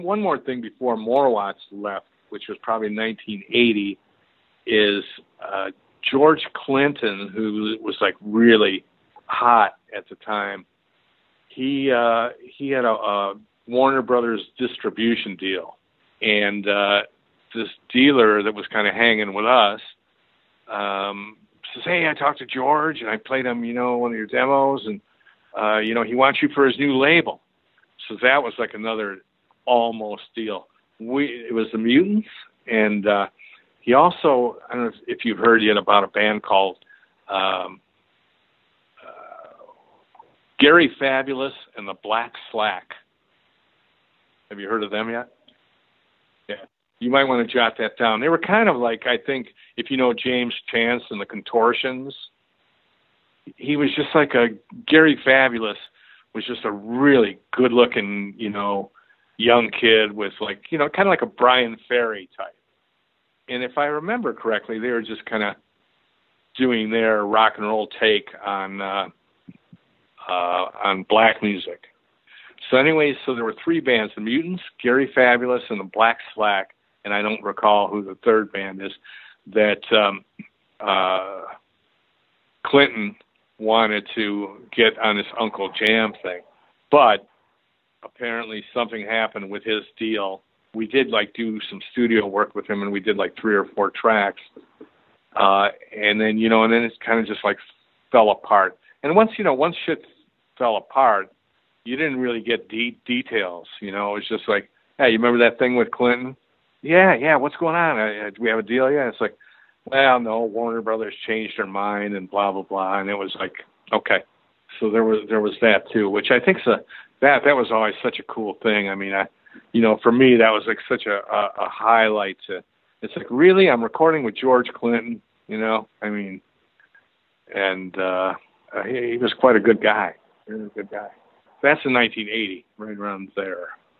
One more thing before Morwatts left, which was probably 1980, is George Clinton, who was like really hot at the time. He had a Warner Brothers distribution deal, and this dealer that was kind of hanging with us says, "Hey, I talked to George, and I played him, one of your demos, and he wants you for his new label." So that was like another almost deal. It was the Mutants, and he also, I don't know if you've heard yet about a band called Gary Fabulous and the Black Slack. Have you heard of them yet? Yeah. You might want to jot that down. They were kind of like, I think, if you know James Chance and the Contortions, he was just like Gary Fabulous was just a really good-looking, young kid with like, kind of like a Brian Ferry type. And if I remember correctly, they were just kind of doing their rock and roll take on black music. So anyways, so there were three bands, the Mutants, Gary Fabulous, and the Black Slack, and I don't recall who the third band is, that Clinton wanted to get on this Uncle Jam thing. But apparently something happened with his deal. We did do some studio work with him, and we did 3 or 4 tracks. And then, and then it kind of just fell apart. And once shit fell apart, you didn't really get details. It was just like, hey, you remember that thing with Clinton? Yeah. What's going on? Do we have a deal yet? It's like, well, no, Warner Brothers changed their mind and blah, blah, blah. And it was like, okay. So there was that too, which I think that was always such a cool thing. I mean, for me, that was such a highlight it's like, really? I'm recording with George Clinton, I mean, and he was quite a good guy. Really good guy. That's in 1980, right around there.